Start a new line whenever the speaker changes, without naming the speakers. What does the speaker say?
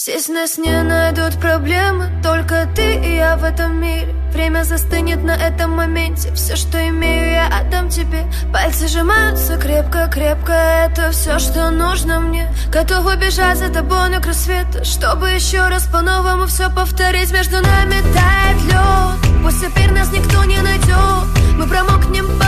Здесь нас не найдут проблемы, только ты и я в этом мире. Время застынет на этом моменте, все, что имею, я отдам тебе. Пальцы сжимаются крепко-крепко, это все, что нужно мне. Готов убежать за тобой на край света, чтобы еще раз по-новому все повторить. Между нами тает лед, пусть теперь нас никто не найдет. Мы промокнем